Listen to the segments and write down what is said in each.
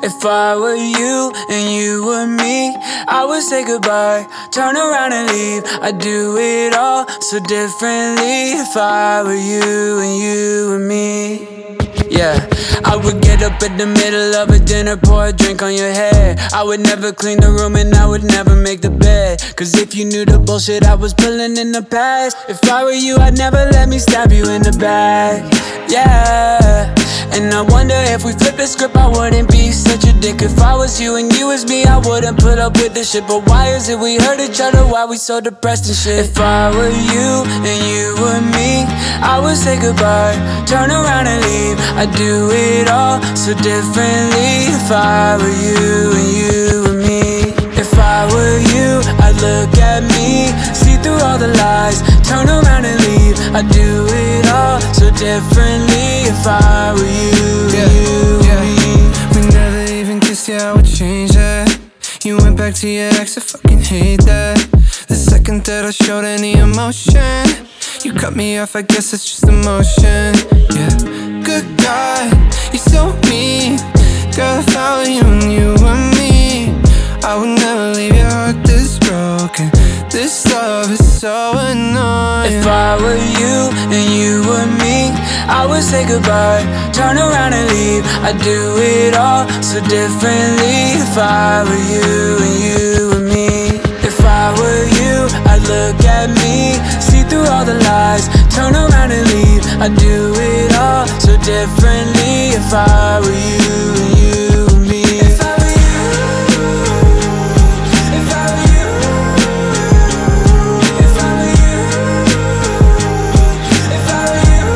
If I were you and you were me, I would say goodbye, turn around and leave. I'd do it all so differently. If I were you and you were me, yeah, I would get up in the middle of a dinner, pour a drink on your head. I would never clean the room and I would never make the bed. Cause if you knew the bullshit I was pulling in the past, if I were you, I'd never let me stab you in the back. Yeah, and I wonder if we flip the script, I wouldn't be such a dick. If I was you and you was me, I wouldn't put up with this shit. But why is it we hurt each other, why we so depressed and shit? If I were you and you were me, I would say goodbye, turn around and leave. I'd do it all so differently. If I were you and you were me, if I were you, I'd look at me, see through all the lies, turn around and leave. I'd do it all so differently. If I were you, you and me. We never even kissed, yeah, I would change that. You went back to your ex, I fucking hate that. The second that I showed any emotion, you cut me off, I guess it's just emotion. Yeah, good God, you're so mean. Girl, if I were you and you were me, I would never leave your heart this broken. This love is so annoying. If I were you and you were me, I would say goodbye, turn around and leave. I'd do it all so differently. If I were you and you were me, if I were you, I'd look at me, see through all the lies, turn around and leave. I'd do it all so differently. If I were you and you were me. If I were you, if I were you, if I were you, if I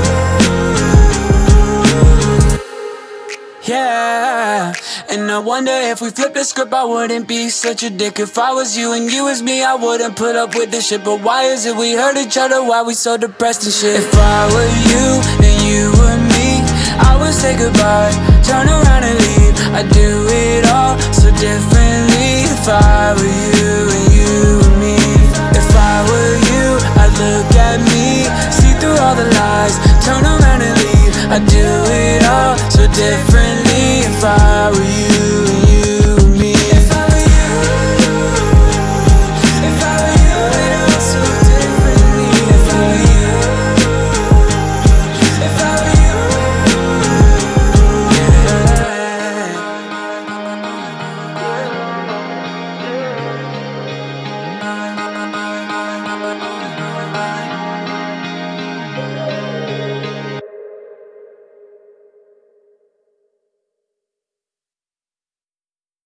were you. Yeah, and I wonder if we flip the script, I wouldn't be such a dick. If I was you and you was me, I wouldn't put up with this shit. But why is it we hurt each other, why we so depressed and shit? If I were you and you were me, I would say goodbye, turn around and leave. I'd do it all so differently. If I were you and you were me, if I were you, I'd look at me, see through all the lies, turn around and leave. I'd do it all so differently. If I were you.